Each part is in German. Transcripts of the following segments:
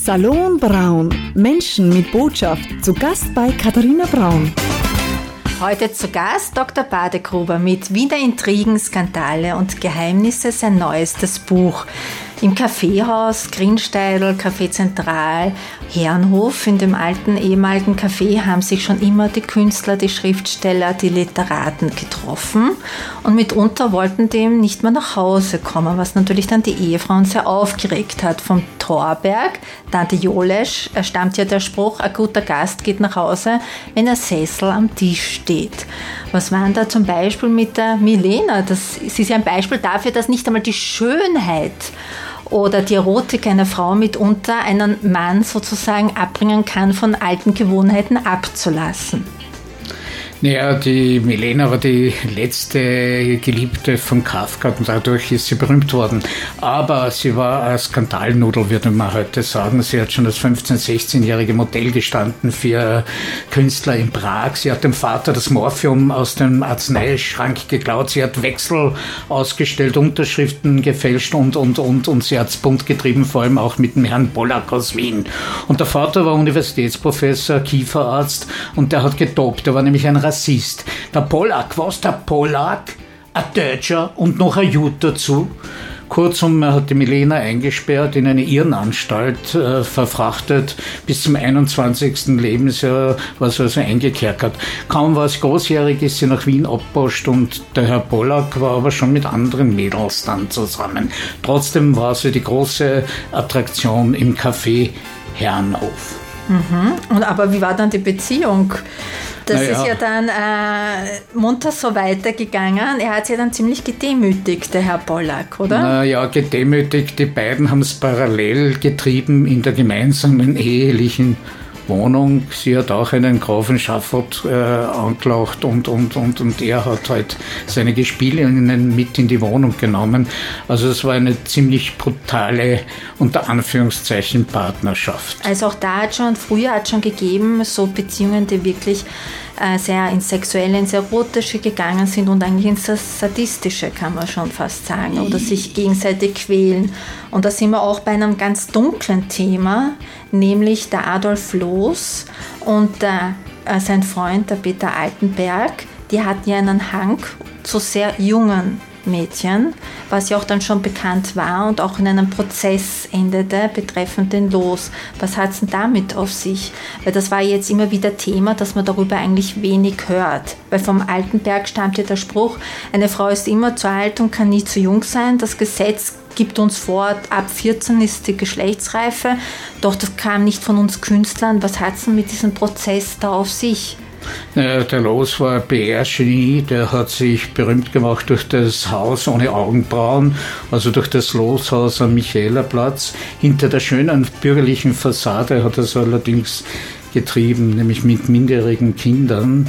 Salon Braun. Menschen mit Botschaft. Zu Gast bei Katharina Braun. Heute zu Gast Dr. Badegruber mit Wiener Intrigen, Skandale und Geheimnisse, sein neuestes Buch. Im Kaffeehaus, Grinsteidl, Café Zentral, Herrenhof, in dem alten ehemaligen Café haben sich schon immer die Künstler, die Schriftsteller, die Literaten getroffen und mitunter wollten die nicht mehr nach Hause kommen, was natürlich dann die Ehefrauen sehr aufgeregt hat. Vom Thorberg, Tante Jolesch, stammt ja der Spruch, ein guter Gast geht nach Hause, wenn der Sessel am Tisch steht. Was war denn da zum Beispiel mit der Milena? Sie ist ja ein Beispiel dafür, dass nicht einmal die Schönheit oder die Erotik einer Frau mitunter einen Mann sozusagen abbringen kann, von alten Gewohnheiten abzulassen. Naja, die Milena war die letzte Geliebte von Kafka und dadurch ist sie berühmt worden. Aber sie war eine Skandalnudel, würde man heute sagen. Sie hat schon als 15-, 16-jährige Modell gestanden für Künstler in Prag. Sie hat dem Vater das Morphium aus dem Arzneischrank geklaut. Sie hat Wechsel ausgestellt, Unterschriften gefälscht und sie hat es bunt getrieben, vor allem auch mit dem Herrn Pollack aus Wien. Und der Vater war Universitätsprofessor, Kieferarzt und der hat getobt. Der war nämlich ein Rassist. Der Pollack, was? Der Pollack? Ein Deutscher und noch ein Jude dazu. Kurzum, er hat die Milena eingesperrt, in eine Irrenanstalt verfrachtet. Bis zum 21. Lebensjahr war sie also eingekerkert. Kaum war es großjährig, ist sie nach Wien abgeposcht und der Herr Pollack war aber schon mit anderen Mädels dann zusammen. Trotzdem war sie die große Attraktion im Café Herrenhof. Und aber wie war dann die Beziehung? Das ist ja dann munter so weitergegangen. Er hat sich ja dann ziemlich gedemütigt, der Herr Pollack, oder? Naja, gedemütigt. Die beiden haben es parallel getrieben in der gemeinsamen ehelichen Wohnung. Sie hat auch einen Grafen Schaffert angelaucht und er hat halt seine Gespielinnen mit in die Wohnung genommen. Also es war eine ziemlich brutale, unter Anführungszeichen, Partnerschaft. Also auch da früher hat schon gegeben, so Beziehungen, die wirklich sehr ins Sexuelle, ins Erotische gegangen sind und eigentlich ins Sadistische, kann man schon fast sagen, oder sich gegenseitig quälen. Und da sind wir auch bei einem ganz dunklen Thema, nämlich der Adolf Loos und sein Freund, der Peter Altenberg, die hatten ja einen Hang zu sehr jungen Mädchen, was ja auch dann schon bekannt war und auch in einem Prozess endete betreffend den Loos. Was hat es denn damit auf sich? Weil das war jetzt immer wieder Thema, dass man darüber eigentlich wenig hört. Weil vom Altenberg stammt ja der Spruch, eine Frau ist immer zu alt und kann nie zu jung sein. Das Gesetz gibt uns vor, ab 14 ist die Geschlechtsreife. Doch das kam nicht von uns Künstlern. Was hat es denn mit diesem Prozess da auf sich? Der Loos war ein PR-Genie, der hat sich berühmt gemacht durch das Haus ohne Augenbrauen, also durch das Loos-Haus am Michaelerplatz. Hinter der schönen bürgerlichen Fassade hat er es allerdings getrieben, nämlich mit minderjährigen Kindern.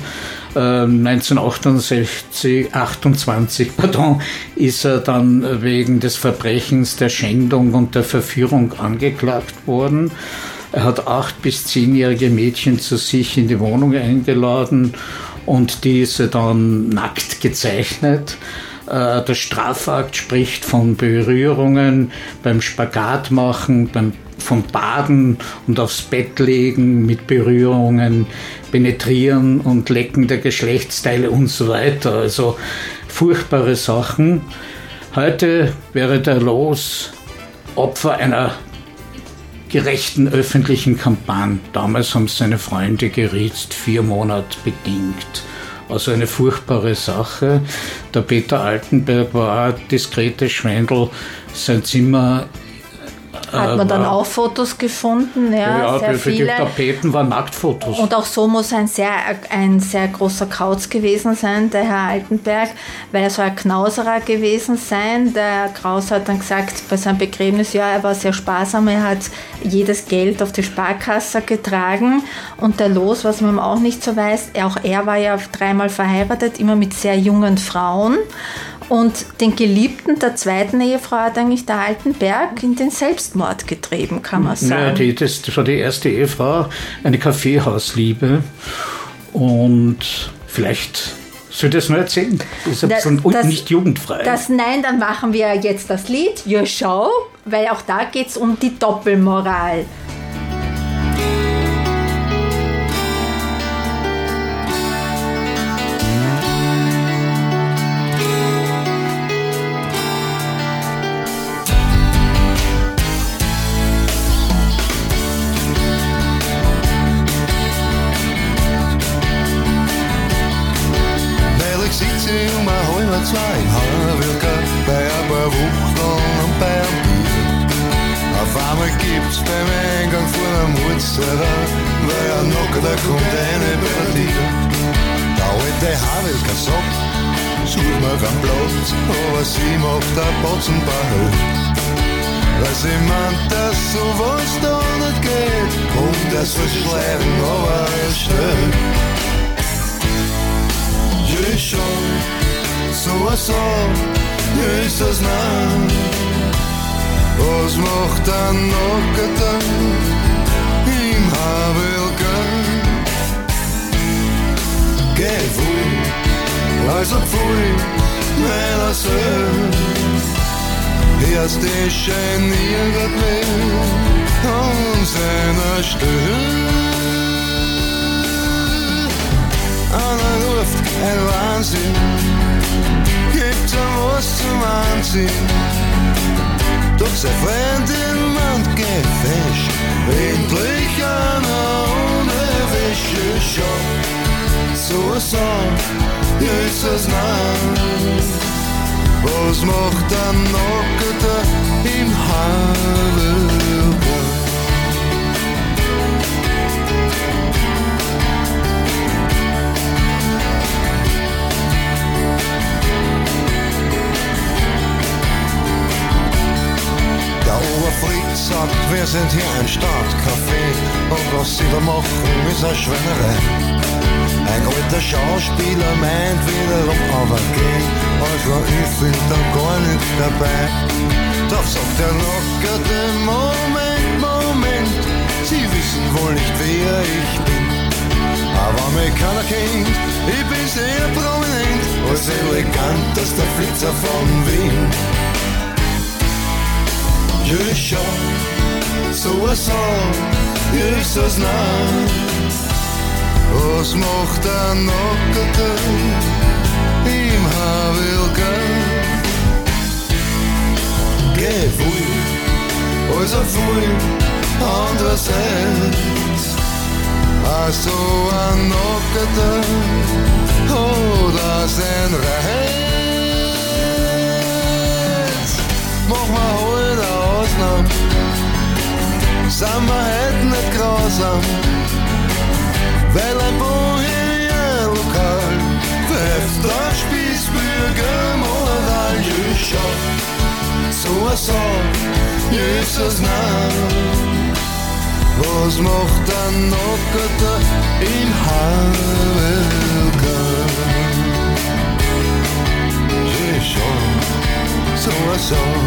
1928 ist er dann wegen des Verbrechens der Schändung und der Verführung angeklagt worden. Er hat 8- bis 10-jährige Mädchen zu sich in die Wohnung eingeladen und diese dann nackt gezeichnet. Der Strafakt spricht von Berührungen beim Spagat machen, vom Baden und aufs Bett legen mit Berührungen, Penetrieren und Lecken der Geschlechtsteile und so weiter. Also furchtbare Sachen. Heute wäre der Loos Opfer einer gerechten öffentlichen Kampagne. Damals haben seine Freunde geritzt, 4 Monate bedingt. Also eine furchtbare Sache. Der Peter Altenberg war ein diskrete Schwendel. Sein Zimmer hat man dann auch Fotos gefunden, ja, sehr für viele. Die Tapeten waren Nacktfotos. Und auch so muss ein sehr großer Kauz gewesen sein, der Herr Altenberg, weil er so ein Knauserer gewesen sein. Der Kraus hat dann gesagt, bei seinem Begräbnis, ja, er war sehr sparsam, er hat jedes Geld auf die Sparkasse getragen. Und der Loos, was man auch nicht so weiß, auch er war ja 3-mal verheiratet, immer mit sehr jungen Frauen. Und den Geliebten der zweiten Ehefrau hat eigentlich der Altenberg in den Selbstmord getrieben, kann man sagen. Ja, das war die erste Ehefrau, eine Kaffeehausliebe. Und vielleicht soll ich das nur erzählen? Das ist nicht jugendfrei. Nein, dann machen wir jetzt das Lied, Your Show, weil auch da geht es um die Doppelmoral. gibt's beim Eingang vor dem Holzteller, weil ein Nackter kommt eine Partie. Der alte Havelka sagt, such mir keinen Platz, aber sie macht ein Batzenball. Weil sie meint, dass sowas da nicht geht, und er soll sich leiden, aber er steht. Ja, schon, so ist das nicht. Was macht ein Nackter im Havelka? Geh wohl, also pfui, weil er selbst erst die geniert will an seiner Stelle. Einer ruft ein Wahnsinn, gibt's ihm was zum Anziehen. Doch seine Freundin meint, geh fesch, endlich einer ohne Wäsche. Schau, so, ja ist das nicht. Was macht ein Nackter im Havelka? Der Oberfried sagt, wir sind hier ein Stadtcafé und was sie da machen, ist eine Schweinerei. Ein alter Schauspieler meint wiederum aber gehen, also ich find da gar nichts dabei. Doch sagt der Nackerte, Moment, Sie wissen wohl nicht, wer ich bin. Aber mich keiner kennt, ich bin sehr prominent, als elegantester Flitzer von Wien. Ja, schau, so ist das nicht. Was macht ein Nackter im Havelka? Geh wohl, also wohl, andererseits. Also ein Nackter oder sein Reiz. Mach mal halt eine Ausnahme, sind wir heute nicht grausam. Weil ein Bohemian-Lokal pfeift der Spießbürger Moral. Ja, schau, so ist das nicht. Was macht ein Nackter im Havelka? Ja, schau, so